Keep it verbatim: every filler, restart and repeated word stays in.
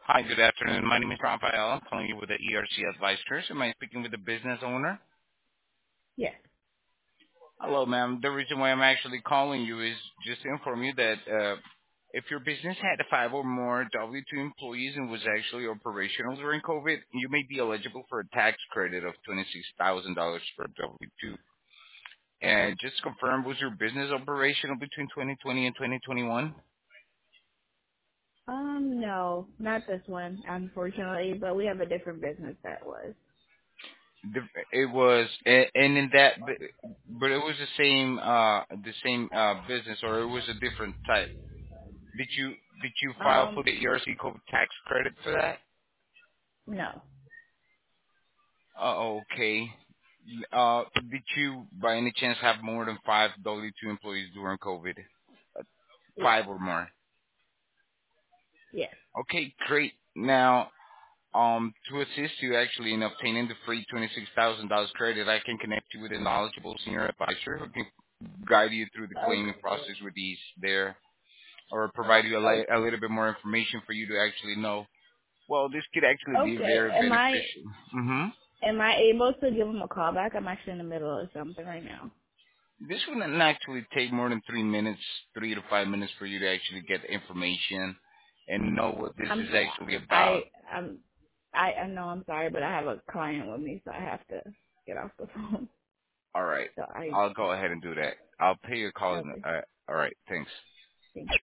Hi, good afternoon. My name is Rafael. I'm calling you with the E R C Advisors. Am I speaking with the business owner? Yes. Hello, ma'am. The reason why I'm actually calling you is just to inform you that uh, if your business had five or more W two employees and was actually operational during COVID, you may be eligible for a tax credit of twenty-six thousand dollars for W two. And just to confirm, was your business operational between twenty twenty and twenty twenty-one? Um, no, not this one, unfortunately, but we have a different business that was. The- It was, a- and in that, but but it was the same, uh, the same uh, business, or it was a different type. Did you did you file for Um, the E R C code tax credit for that? no. Uh, okay. Uh, did you, by any chance, have more than five W two employees during COVID? Uh, Yes. Five or more. Yes. Okay, great. Now, um, to assist you actually in obtaining the free twenty-six thousand dollars credit, I can connect you with a knowledgeable senior advisor who can guide you through the Okay. claiming process with ease there, or provide you a, li- a Okay. little bit more information for you to actually know. Well, this could actually be Okay. very Am I beneficial. Mm-hmm. am I able to give him a call back? I'm actually in the middle of something right now. This wouldn't actually take more than three minutes, three to five minutes for you to actually get the information and know what this I'm is actually I about. I'm I I know I'm sorry, but I have a client with me, so I have to get off the phone. All right. So I I'll go ahead and do that. I'll pay your call. In, okay. uh, all right. Thanks. Thank